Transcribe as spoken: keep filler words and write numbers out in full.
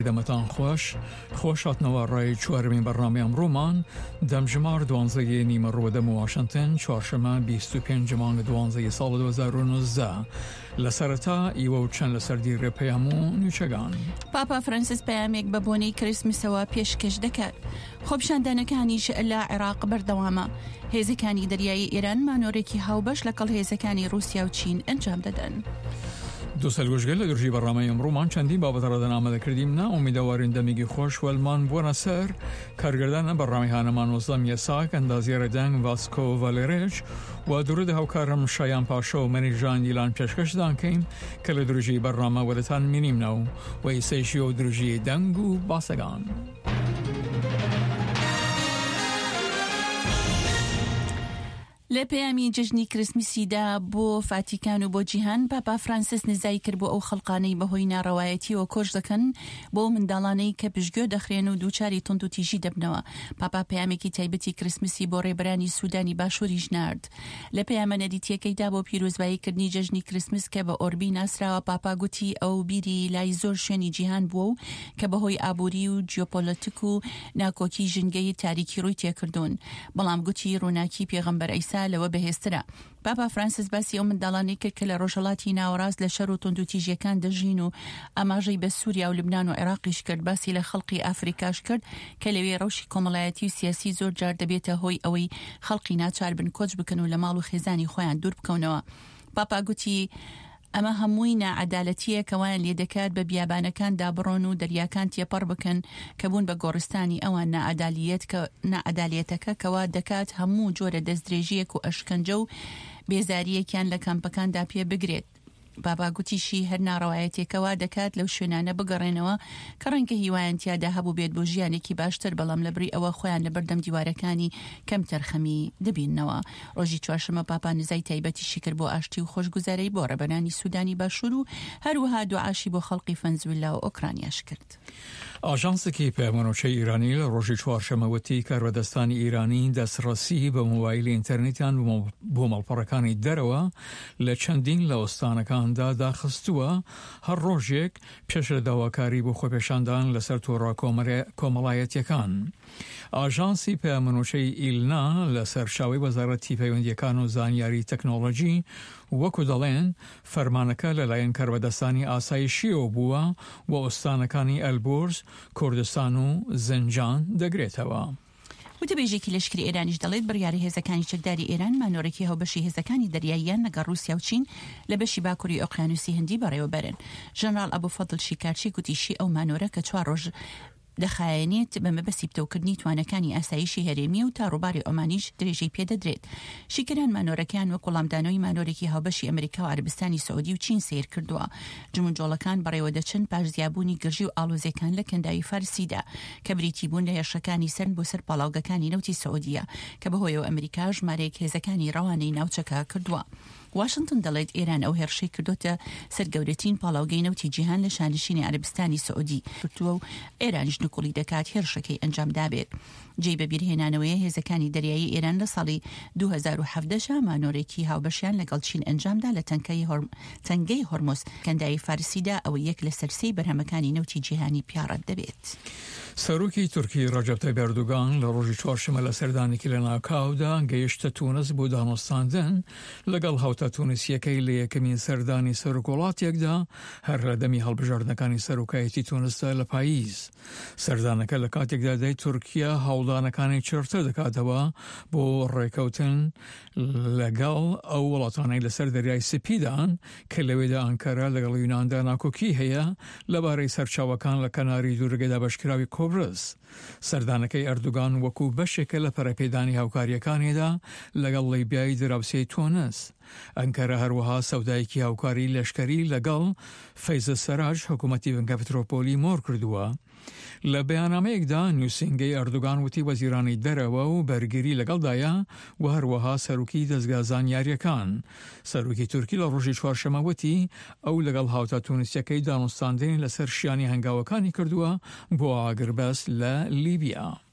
دەمەتان خۆش خۆشاتنەوە ڕای چوارمین بەڕنامەی ئەمڕۆمان دەمژمار دوانزەیە نیمە ڕۆدەم واشنتن چوارشەمە بیست و پێنج مانگە دوانزەی ساڵ دوو هەزار و نۆزدە لە سەرەتا ئیوە و چەند لە سەردی ڕێپەیام و نوچەگان. پاپا فرانسیس پەیامێک بە بۆنەی کریسمسەوە پێشکەش دەکات. خۆپیشاندانەکانیش لە عێراق بەردەوامە. هێزەکانی دەریایی ئێران مانۆرێکی هاوبەش لەگەڵ هێزەکانی رووسیا و چین ئەنجام دەدەن. دو سەلگۆشگەل لە درژی بەڕامەی ئەمڕۆمان چەندین بابەتە ڕادەنامەدەکردیم نا ئومیدەوارین دەمێکی خۆش وەلمان بۆنە سەر کارگردانە بەڕامی هانەمان وەزەم یەساک ئەندازیارە دەنگ ڤاسکۆ ڤالێرێچ و درودە هاوکارم شایان پاشە و مەنیژان دیلان پێشکەشدان کەین کە لە درژی بەڕامە وەدەتان مینیمنە و وەیسەیشی و درژی دەنگ و باسەگان. لە پەیامی جژنی کریسمسیدا بۆ فاتیکان و بۆ جیهان پاپا فرانسیس نزای کرد بۆ ئەو خەڵقانەی بەهۆی ناڕەوایەتی و کۆش دەکەن بۆ منداڵانەی کە پشتگوێ دەخرێن و دووچاری تند و تیژی دەبنەوە. پاپا پەیامێکی تایبەتی کریسمسی بۆ ڕێبەرانی سوودانی باشووریش نارد. لە پەیامە نەدیتیەکەیدا بۆ پیرۆزباییکردنی جژنی کریسمس کە بە ئۆربی ناسراوە پاپا گوتی ئەو بیری لای زۆر شوێنی جیهان بووە و کە بەهۆی ئابووری و جیۆپۆلیتیک و ناکۆکی ژنگەی تاریکی ڕووی تێکردوون. بەڵام گوتی ڕووناکی پێغەمبەر ئەیسا لەوە بەهێزترە. پاپا فرانسیس باسی ئەو منداڵانەی کرد کە لە ڕۆژهەڵاتی ناوەڕاست لە شەر و توندوتیژیەکان دەژین و ئاماژەی بە سووریا و لوبنان و عێراقیش کرد. باسی لە خەڵقی ئافریکاش کرد کە لەوێ ڕەوشی کۆمەڵایەتی و سیاسی زۆر جار دەبێتە هۆی ئەوەی خەڵقی ناچار بن کۆچ بکەن و لە ماڵ و خێزانی خۆیان دوور بکەونەوە. پاپا گوتی ئەمە هەمووی نائەدالەتیە کەوان لێ دەکات بە بیابانەکان دابڕۆن و دەریاکان تێپەڕ بکەن کە بوون بە گۆڕستانی ئەوان نائەدالیەت کە نائەدالیەتەکە کەوا دەکات هەموو جۆرە دەستدرێژیەک و ئەشکەنجە و بێزاریەکیان لە کەمپەکاندا پێ بگرێت. بابا گوتیشی هەر ناڕەوایەتێکەوە دەکات لەو شوێنانە بگەڕێنەوە کە ڕەنگە هیوایان تیادا هەبوو بێت بۆ ژیانێکی باشتر، بەڵام لەبری ئەوە خۆیان لە بەردەم دیوارەکانی کەم تەرخەمی دەبینەوە. ڕۆژی چوارشەمە پاپا نزای تایبەتیشی کرد بۆ ئاشتی و خۆشگوزارەی بۆ ڕێبەرانی سوودانی باشوور و هەروەها دوعاشی بۆ خەڵقی ڤەنزوێلا و ئۆکرانیاش کرد. ئاژانسێکی پەیمانۆچەی ئیرانی لە ڕۆژی چوارشەمە وتی کاربەدەستانی ئیرانی دەستڕەسی بە مۆبایلی ئینتەرنێتیان بۆ مەڵپەڕەکانی دەرەوە لە چەندین لە ئۆستانەکاندا داخستووە هەر ڕۆژێک پێش لە داواکاری بۆ خۆپێشاندان لەسەر تۆڕە کۆمەڵایەتیەکان. ئاژانسی پەیمانۆچەی ئیلنا لە سەرچاوەی وەزارەتی پەیوەندیەکان و زانیاری تەکنۆلۆژی وەکو دەڵێن فەرمانەکە لەلایەن کاربەدەستانی ئاسایشیەوە بووە و ئۆستانەکانی ئەلبۆرز، کوردستان و زنجان دەگرێتەوە. وتەبێژێکی لەشکری ئێرانیش دەڵێت بڕیاری هێزەکانی چەکداری ئێران مانۆرەکی هەوبەشی هێزەکانی دەریاییان لەگەڵ رووسیا و چین لە بەشی باکووری ئۆقیانوسی هەندی بەڕێوەبەرن. ژەنەڕال ئەبوفەدڵ شیکارچی گوتیشی ئەو مانۆرە کە چوار ڕۆژ دەخایەنێت بە مەبەستی پتەوکردنی توانەکانی ئاسایشی هەرێمی و تا ڕووباری ئۆمانیش درێژەی پێدەدرێت. شیکەران مانۆرەکان وەکو وەڵامدانەوەی مانۆرێکی هاوبەشی ئەمریکا و عەربستانی سەعودی و چین سیر کردووە. جمونجۆڵەکان بەڕێوە دەچن پاش زیابوونی گرژی و ئاڵۆزیەکان لە کەنداوی فارسیدا کە بریتی بوون لە هێرشەکانی سەرن بۆ سەر پاڵاوگەکانی نەوتی سەعودیە کە بەهۆیەوە ئەمریکا ژمارەیەک هێزەکانی ڕەوانەی ناوچەکە کردووە. واشنگتن دەڵێت ئێران ئەو هێرشەی کردوتە سەرگەورەترین پاڵاوگەی نەوتی جیهان لە شانشینی عەربستانی سەعودی کردووە و ئێرانیش نکوڵی دەکات هێرشەکەی ئەنجام دابێت. جێی بەبیرهێنانەوەی هێزەکانی دەریایی ئێران لە ساڵی دوو هەزار و هەڤدە مانۆرێکی هاوبەشیان لەگەڵ چین ئەنجامدا لە تەنگەی هۆرمۆز کەنداوی فارسیدا ئەوە یەک لە سەرسەی بەرهەمەکانی نەوتی جیهانی پیاڕەت دەبێت. سەرۆکی تورکی ڕەجەب تایب ئەردوغان لە ڕۆژی چوارشەمە لە سەردانێکی لە ناکاودا گەیشتە تونس بۆ دامۆستاندن لەگەڵ هاوتە تونسیەکەی لە یەکەمین سەردانی سەرۆکوڵاتێکدا هەر لە دەمی هەڵبژاردنەکانی سەرۆکایەتی تونسدا لە پاییز. سەردانەکە لە کاتێکدا دای تورکیا هەوڵدانەکانی چرتە دەکاتەوە بۆ ڕێکەوتن لەگەڵ ئەو وڵاتانەی لەسەر دەریای سپیدان کە لەوێدا ئەنکارا لەگەڵ یوناندا ناکۆکی هەیە لەبارەی سەرچاوەکان لە کەناری دوورگەدا بەشکراوی کۆبرس. سەردانەکەی ئەردوغان وەکو بەشێکە لە پەرەپێدانی هاوکاریەکانیدا لەگەڵ لیبیای دراوسێی تونس. ئەنکارە هەروەها سەودایەکی هاوکاری لەشکری لەگەڵ فەیزە سەراج حکوومەتی بنکە پترۆپۆلی مۆر کردووە. لە بەیاننامەیەکدا نووسینگەی ئەردوغان وتی وەزیرانی دەرەوە و بەرگری لەگەڵدایە و هەروەها سەرۆکی دەستگا زانیاریەکان. سەرۆکی تورکی لە ڕۆژی چوارشەمە وتی ئەو لەگەڵ هاوتە تونسیەکەی دامۆستاندنی لەسەر شیانی هەنگاوەکانی کردووە بۆ ئاگربەست لە لیبیا.